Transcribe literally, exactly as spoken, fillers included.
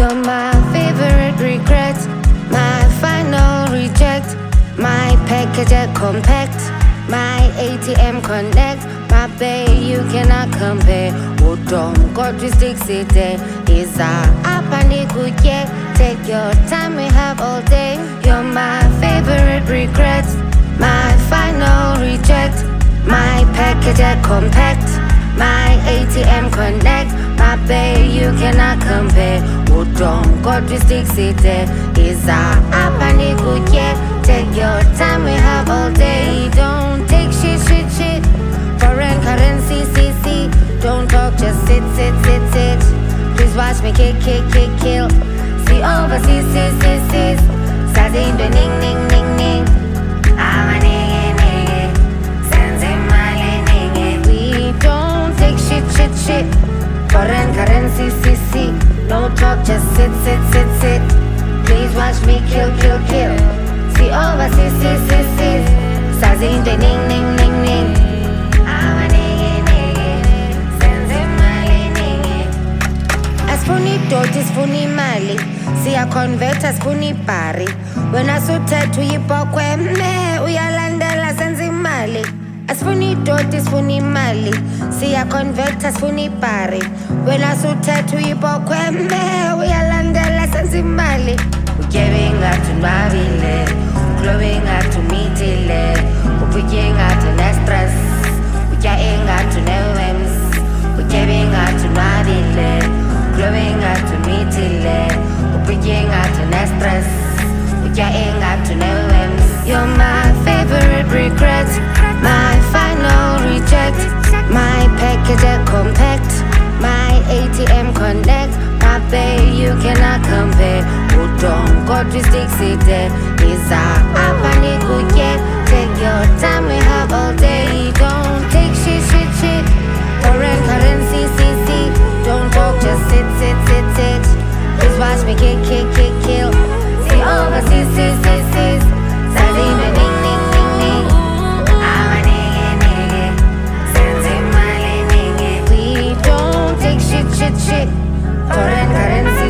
You're my favorite regret, my final reject, my package a compact, my A T M connect, my bae you cannot compare. Oh don't God we stick it there. Is up and yeah. Take your time, we have all day. You're my favorite regret, my final reject, my package a compact, my A T M connect, my bae you cannot compare. Oh don't God we stick it there. Is up and yeah. Take your time, we have all day. Don't take shit, shit, shit. Foreign currency, C C. Don't talk, just sit, sit, sit, sit. Please watch me kick, kick, kick, kill. See overseas, sis, sis, sis. Sazin do ning, ning, ning, ning. I'm a nigga, nigga. Sense in my nigga. We don't take shit, shit, shit. Foreign currency, C C. No talk, just sit, sit, sit, sit. Please watch me kill, kill, kill. See overseas, sis, sis, sis. Sazin do ning, ning, ning, ning. I'm a nigga, nigga. Sense in my nigga. Asifuni doti, sifuni mali. Siya convert, asifuni pari. Wena suthetha uyibhokwe me uyalandela senza imali. Asifuni doti, sifuni mali. Siya convert, asifuni pari. Wena suthetha uyibhokwe me uyalandela senza imali. Utyebe ngathi nwabile, uklowe ngathi umithile, ubutye ngathi unestress, utya engathi unewems. Utyebe ngathi nwabile, uklowe ngathi umithile, ubutye ngathi unestress, utya engathi unewems. You're my favorite regret, my final reject, my package a compact, my A T M connect, my bae you cannot compare. Oh don't God we stick it there. Is up and yeah. Take your time, we have all day. Don't take shit, shit, shit. Foreign currency, C C. Don't talk, just sit, sit, sit, sit. Please watch me kick, kick, kick, kill. See overseas, sis, sis, sis. Sazin do ning, ning, ning, ning. I'm a nigga, nigga. Sense in my nigga. We don't take shit, shit, shit. Foreign currency.